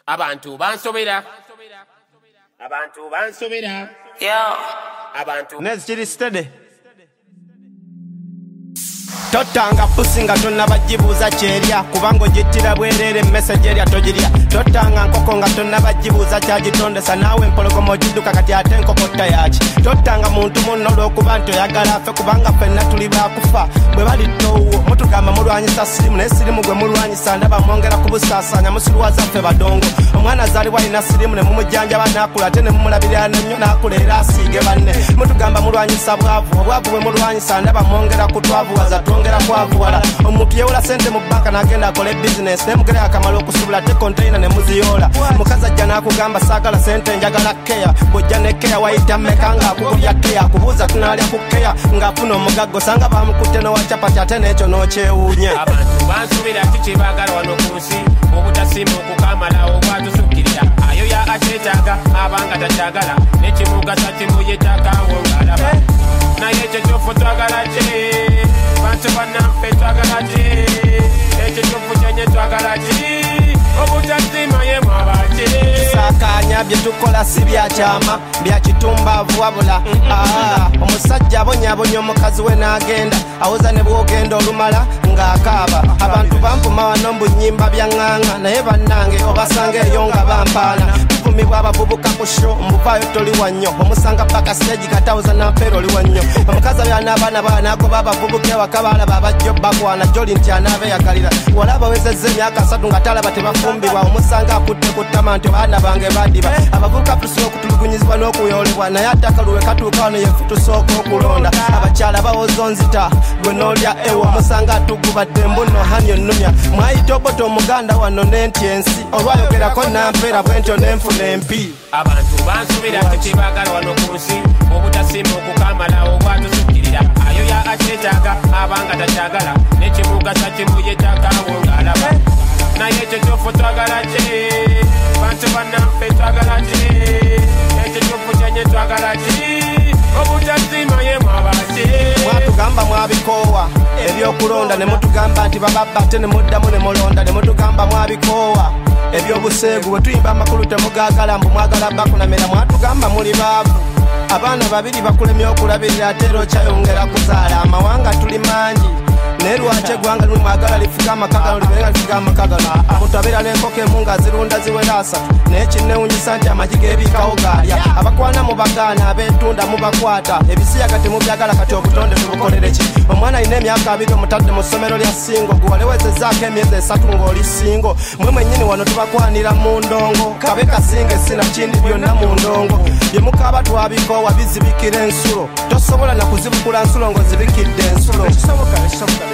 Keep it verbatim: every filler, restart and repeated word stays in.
Abantu bansobera. Abantu bansobera. Yo. Abantu. Nezikiri steady. Totanga pusinga tonna bajibuza kyerya kubango jitira bwerere message erya tojiria totanga nkoko nga tonna bajibuza kyagitondesa nawe empologomo jiduka kati ate enkokota yaki totanga muntu munno lwokuba nti oyagala afe kubanga ffenna tuli bakufa bwe bali towo mutugamba mulwanyisa sirimu naye sirimu gwe mulwanyisa ndaba mwongera kubusaasanya musiruwaza ffe badongo omwana azaalibwa alina sirimu ne mumujjanjaba n'akula ate ne mumulabirira nnyo n'akula era asiige banne mutugamba mulwanyisa bwavu obwavu bwe mulwanyisa ndaba mwongera kutwavuwaza twongera kwavuwala omuntu yewula sente mu banka n'agenda akole business nemugere akamala okusubula te container ne muziyoola mukazi ajja n'akugamba saagala sente njagala keya bw'ojja ne keya wayita mmeka ng'akugulya keya akubuuza tunaalya ku keya ng'afuna omugaggo sanga bamukutte n'owacapati ate n'ekyo n'okyewuunya abantu bansubira kiki baagala wano ku nsi obutasiima okukamala obwatusukkirira ayo ya akyetaaga abanga takyagala n'ekimugasa kimuyetakawo ng'alaba naye ekyo kyofu twagala kye bantu bannaffe twagala ki ekyo kyofu kyenye twagala ki obutasiima ye mwabaki sakanya bye tukola si byakyama byakitumbavu wabula omusajja abonyabonya omukazi we n'agenda awoza ne bwogenda olumala ng'akaaba abantu bampuma wano mbunyimba byaŋŋaŋa naye bannange obasanga eyo nga bampaana tuvumibwa abavubuka ku sho mbuvaayo toli wannyo omusanga paka stage katawuza nampeera oli wannyo omukazi abya n'abaana baa n'agoba abavubuka ewaka baalaba abajjo bakwana gyoli nti anaabeeyagalira wala abawezezza emyaka asatu nga talaba tebafumbibwa omusanga akutte ku ttama nti baana bange badiba abavubuka tusobola okutulugunyizibwa n'okuyolebwa naye attakaluwe katuuka wano yeffe tusooka okulonda abakyala bawoza onzita gwe n'olya ewo omusanga atugubadde mbuno hani onnumya mwayita obota omuganda wano n'enti ensi olwayogerako nampeera bwentyo n'enfuna empi abantu bansubira kiki baagala wano ku nsi obutasiima okukamala obwatusukkirira ayo ya akyetaaga abanga takyagala n'ekimugasa kimuyetakawo ng'alaba naye ekyo kyofu twagala ki bantu bannaffe twagala ki ekyo kyofu kyenye twagala ki obutasiima ye mwabaki mwatugamba mwabikoowa ebyokulonda ne mutugamba nti bababba ate ne muddamu ne mulonda ne mutugamba mwabikoowa ebyobuseegu bwe tuyimba amakulu temugaagala mbu mwagala bakunamira mwatugamba muli baavu abaana babiri bakulemya okulabirira ate era okyayongera kuzaala amawanga tuli mangi naye lwaki eggwanga limu mwagala lifuga amakagano libeera lifuga amakagano omuntu abeera n'enkoko emu nga zirunda ziwera asatu naye kinnewunyisa nti amagi geebikawo gaalya abakwana mu bagaana abeetunda mubakwata ebisiyaga temubyagala kati obutonde tubukolere ki omwana alina emyaka abiri omutadde mu ssomero lya singo gwe walewezezzaako emyezi esatu ng'oli singo mwe mwennyini wano tubakwanira mu ndongo kabe kasinga essina kindi byonna mu ndongo bye mukaaba twabikoowa bizibikira ensulo tosobola na kuzibukula nsulo ng'ozibikidde ensulo